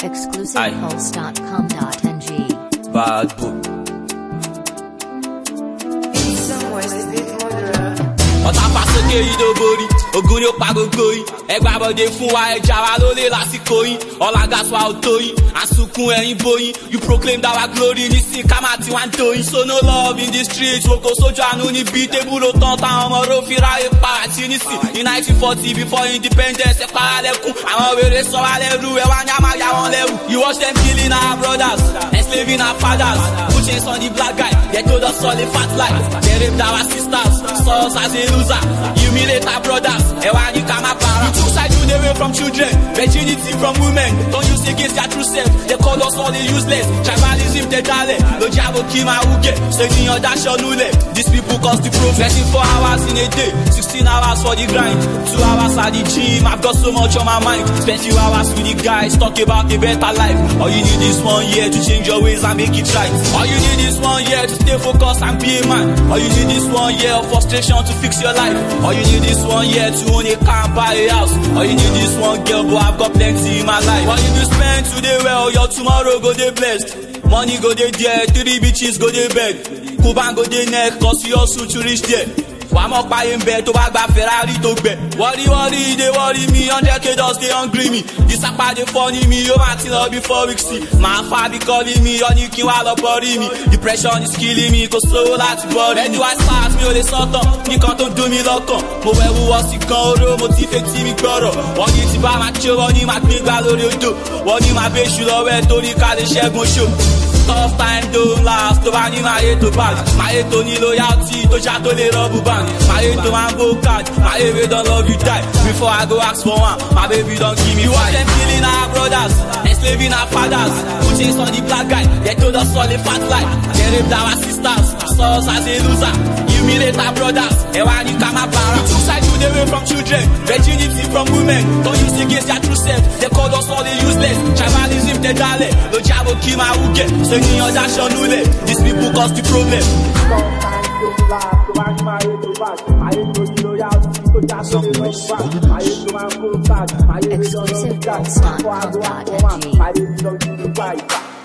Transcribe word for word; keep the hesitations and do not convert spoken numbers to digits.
exclusive pulse dot com dot n g. Bad boy. Ọ̀tá pàṣẹkè yìí ló borí, ogun ni ó pa gbogbo yìí. Ẹgbàá bọ̀dé fún wa ẹja wa lólè lásìkò yìí. Ọ̀làgàs wa ò tó yìí, àsùnkún ẹ̀yìn bóyìn. You proclaim that our glory ní sí kámá tí wọ́n ń tó yìí. So no love in the streets, woko sójú àánú níbi tébù ló tán táwọn ọmọ ró fi ráyè pa àti nísì. In nineteen forty before independence ẹ para lẹ́kún. Àwọn wèrè sọ wá lẹ́rú ẹ wá ní àmàyà wọn lẹ́rù. You watch them killing our brothers, enslaving our fathers. Put chains on the black guy, they told us all a fat lie. They raped our sisters, saw us as a loser. Humiliate our brothers, Ewani Kamapara. You took side away from children, virginity from women. Don't use against their true self, they call us all the useless. Tribalism, they dale, no jabo kima uge. Saying your dash or nule, these people cause the problem. twenty-four hours in a day, sixteen hours for the grind. Two hours at the gym, I've got so much on my mind. Spend few hours with the guys, talk about a better life. All you need is one year to change your ways and make it right. All you need is one year to stay focused and be a man. All you need is one year of frustration to fix your life. All you need is one year to own a car and buy a house. All you need is one girl, but I've got plenty in my life. All you do spend today well, your tomorrow go dey blessed. Money go dey there, three bitches go dey bed. Kuban go dey neck, cause you hustle to reach there. Wàá mọ̀ páyé ń bẹ tó bá gba Ferrari tó gbẹ. Worry worry dey worry me, hundred k just dey hungry me. Disapa dey funny me, ó máa ti lọ before week sí. Màá fa bí calling me, ó ní kí wá lọ bọ́rí mi. Depression is killing me, kò sówó láti bọ́rí mi. Ẹni wá start mi ò lè sọ́tàn, nìkan tó dùn mí lọ́kàn. Mo wẹ̀ wúwọ́ sí kan oró, mo ti fetí mi gbọ́rọ̀. Wọ́n ní ti bá máa ṣe, wọ́n ní máa gbégbá lórí odò. Wọ́n ní máa bẹ́ṣù lọ́wọ́ ẹ̀ torí ká lè ṣẹ́gun ṣó. Tough time don't last, tó bá ní máa yé tó bad. Máa yé tó ní loyalty, tó ṣá tó lè rọ́bù band. Máa yé tó máa ń go card, máa yé we don't love you die. Before I go ask for one, my baby don't give me. You watch them killing our brothers, enslaving our fathers. Put chains on the black guy, they told us all a fat lie. They raped our sisters, saw us as a loser. Humiliate our brothers, Ewani Kamapara. You took side away from children, virginity from women. Don't use against their true self, they called us all the useless. Tribalism, they dale, no jabo kima uge. Saying your dash or nule, these people cause the problem. Exclusive pulse dot com dot n g.